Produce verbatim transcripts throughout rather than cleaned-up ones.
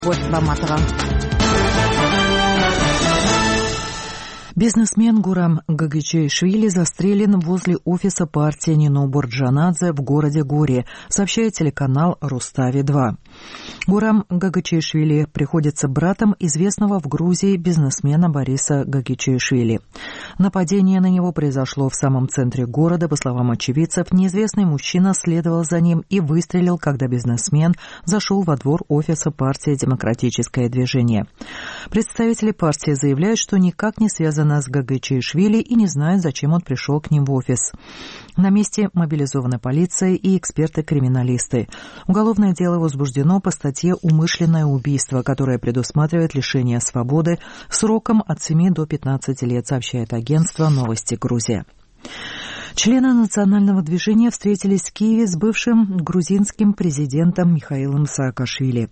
Бизнесмен Гурам Гагичишвили застрелен возле офиса партии Нино Борджанадзе в городе Гори, сообщает телеканал Рустави-два. Гурам Гагичишвили приходится братом известного в Грузии бизнесмена Бориса Гагичишвили. Нападение на него произошло в самом центре города. По словам очевидцев, неизвестный мужчина следовал за ним и выстрелил, когда бизнесмен зашел во двор офиса партии «Демократическое движение». Представители партии заявляют, что никак не связаны с Гагичишвили и не знают, зачем он пришел к ним в офис. На месте мобилизована полиция и эксперты-криминалисты. Уголовное дело возбуждено по статье «Умышленное убийство», которое предусматривает лишение свободы сроком от семи до пятнадцати лет, сообщает агентство «Новости Грузия». Члены национального движения встретились в Киеве с бывшим грузинским президентом Михаилом Саакашвили.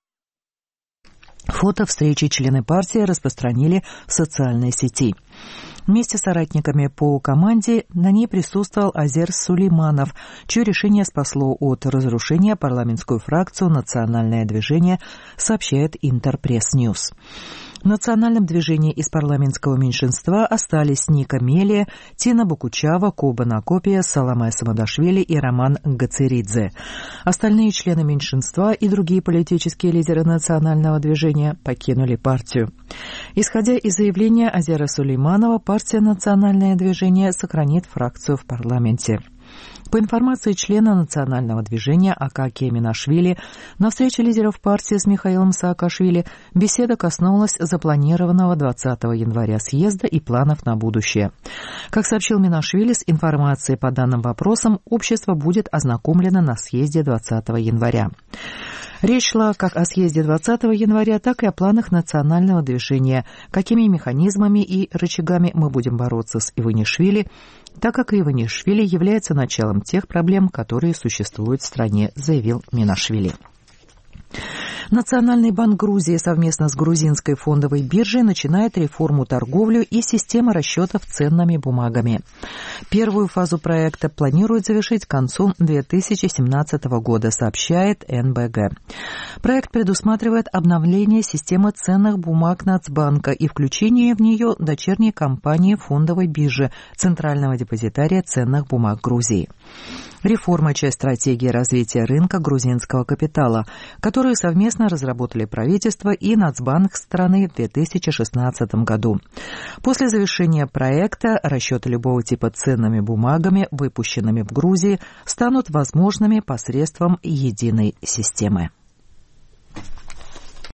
Фото встречи члены партии распространили в социальной сети. Вместе с соратниками по команде на ней присутствовал Азер Сулейманов, чье решение спасло от разрушения парламентскую фракцию «Национальное движение», сообщает Интерпресс-Ньюс. В национальном движении из парламентского меньшинства остались Ника Мелия, Тина Букучава, Коба Накопия, Саламе Самадашвили и Роман Гацеридзе. Остальные члены меньшинства и другие политические лидеры национального движения покинули партию. Исходя из заявления Азера Сулейманова, партия «Национальное движение» сохранит фракцию в парламенте. По информации члена национального движения Акакия Минашвили, на встрече лидеров партии с Михаилом Саакашвили беседа коснулась запланированного двадцатого января съезда и планов на будущее. Как сообщил Минашвили, с информацией по данным вопросам общество будет ознакомлено на съезде двадцатого января. Речь шла как о съезде двадцатого января, так и о планах национального движения, какими механизмами и рычагами мы будем бороться с Иванишвили, так как Иванишвили является началом тех проблем, которые существуют в стране, заявил Минашвили. Национальный банк Грузии совместно с грузинской фондовой биржей начинает реформу торговли и системы расчетов ценными бумагами. Первую фазу проекта планируют завершить к концу две тысячи семнадцатого года, сообщает эн бэ гэ. Проект предусматривает обновление системы ценных бумаг Нацбанка и включение в нее дочерней компании фондовой биржи Центрального депозитария ценных бумаг Грузии. Реформа – часть стратегии развития рынка грузинского капитала, которую совместно разработали правительство и Нацбанк страны в две тысячи шестнадцатом году. После завершения проекта расчеты любого типа ценными бумагами, выпущенными в Грузии, станут возможными посредством единой системы.